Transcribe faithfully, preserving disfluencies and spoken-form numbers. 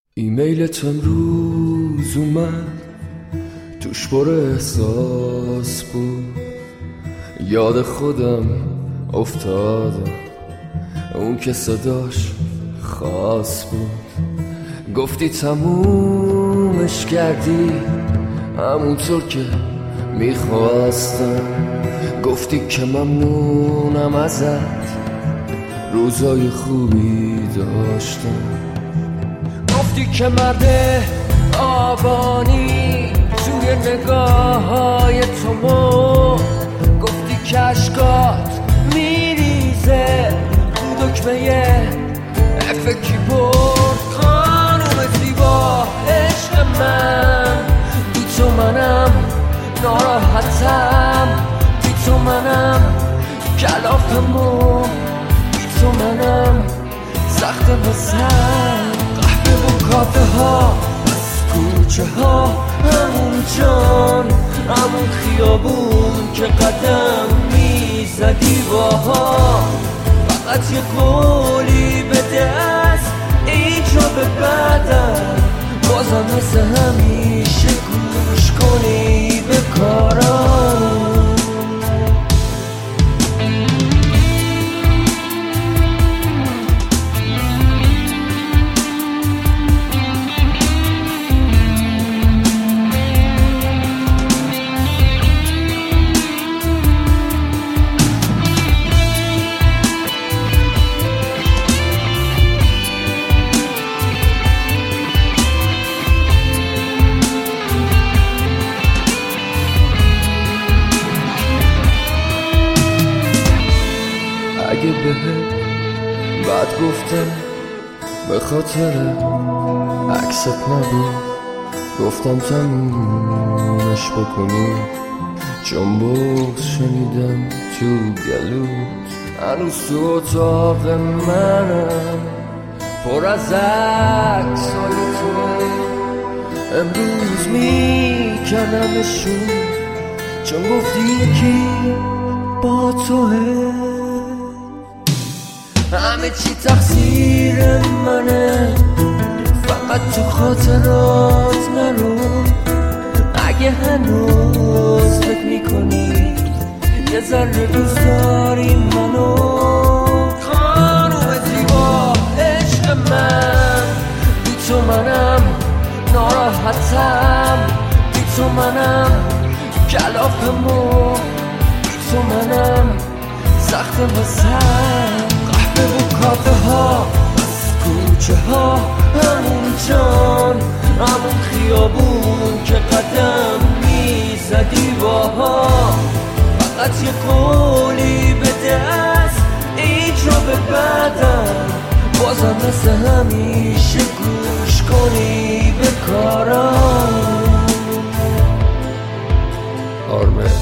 ایمیلت امروز اومد، توش پر احساس بود، یاد خودم افتادم، اون که صداش خاص بود. گفتی تمومش کردی همونطور که میخواستم، گفتی که ممنونم ازت، روزای خوبی داشتم. گفتی که مرد آبانی توی نگاه های تو مرد، گفتی که عشقات میریزه رو دکمه اف کیبورد. خانوم زیبا عشق من، بی تو منم ناراحتم، بی تو منم کلافمون، بی تو منم سخت واسم. قهوه و کافه ها از کوچه ها، همون جان همون خیابون که قدم میزدی باها. فقط یه قولی به دست اینجا به بعدم، بازم مثل همیشه گوش کنی به کارام. اگه بهت بعد گفتم به خاطر عکست نبود، گفتم تمومش بکنی چون بغض شنیدم تو گلوت. هنوز تو اتاق منم پر از عکسای توه، امروز میکنمشون چون گفتی یکی با توه. همه چی تقصیر منه، فقط تو خاطرات نرو. اگه هنوز فکر میکنی یه ذره دوست داری منو. خانوم زیبا عشق من، بی تو منم ناراحتم، بی تو منم کلافمون، بی تو منم سخت واسم. و کافه ها از کوچه ها، همون جان همون خیابون که قدم میزدی باها. فقط یه قولی به دست اینجا به بعدم، بازم مثل همیشه گوش کنی به کارام. آرمن